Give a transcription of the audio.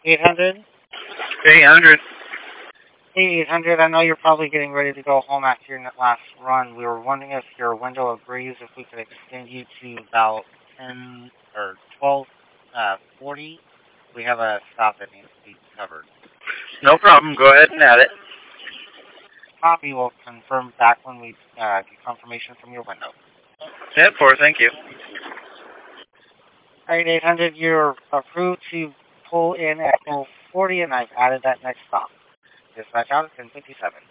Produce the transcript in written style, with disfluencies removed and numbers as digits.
800? 800. Hey, 800, I know you're probably getting ready to go home after your last run. We were wondering if your window agrees if we could extend you to about 10 or 12:40. We have a stop that needs to be covered. No problem. Go ahead and add it. Copy will confirm back when we get confirmation from your window. 10-4, thank you. All right, 800, you're approved to pull in at 12:40, and I've added that next stop. Dispatch out at 10:57.